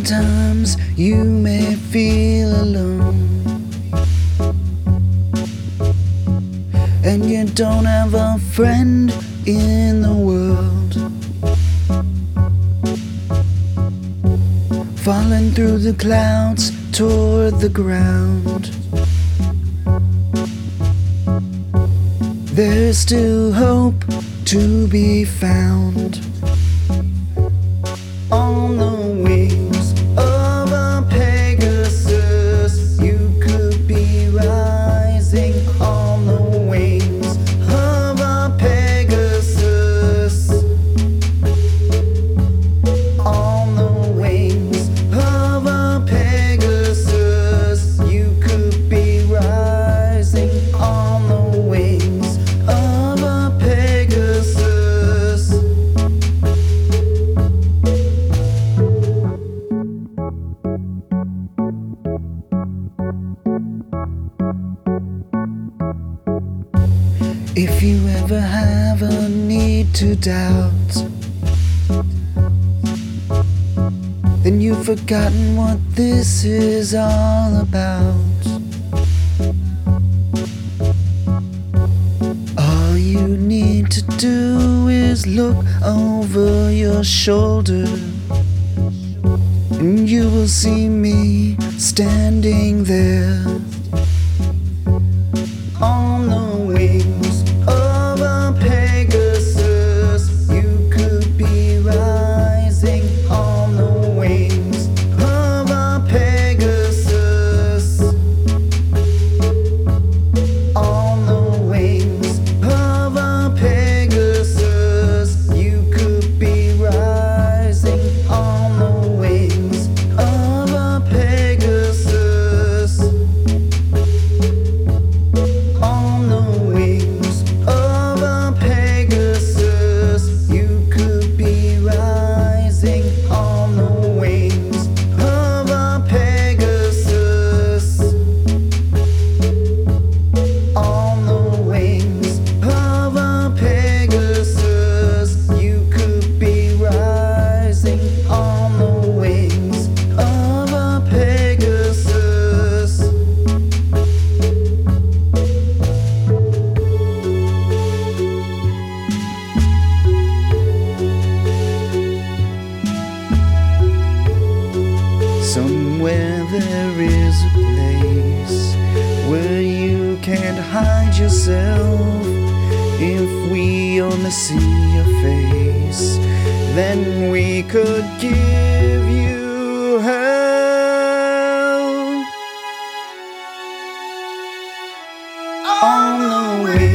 Sometimes you may feel alone, and you don't have a friend in the world. Falling through the clouds toward the ground, there's still hope to be found. On the wings of a Pegasus, you could be rising. On the wings of a Pegasus, on the wings of a Pegasus, you could be rising. On the wings of a Pegasus. If you ever have a need to doubt, then you've forgotten what this is all about. All you need to do is look over your shoulder, and you will see me standing there. On the wings of a Pegasus, you could be rising. On the wings of a Pegasus, on the wings of a Pegasus, you could be rising. On the wings of a Pegasus. On the wings of a Pegasus, you could be rising. On the wings of a Pegasus, on the wings of a Pegasus, you could be rising. On the wings of a Pegasus. Somewhere there is a place where you can't hide yourself. If we only see your face, then we could give you help. On the way